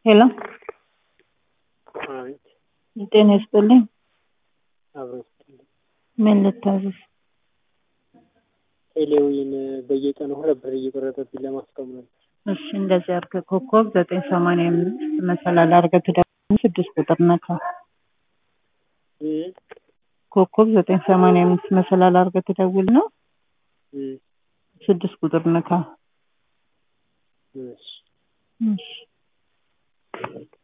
ሄሎ አቤት። ጤና ይስጥልኝ። አብሮ ምን ልታዘዝ? ቴሌዊን በየቀኑ 2 ብር እየቆረጠብኝ ለማስቆም ነው። እሺ እንደዚህ አድርገህ ኮከብ 985 መሰላል አድርገህ ትደውል 6 ቁጥር ነካ። ኮከብ 985 መሰላል አድርገህ ትደውል ነው 6 ቁጥር ነካ። እሺ እሺ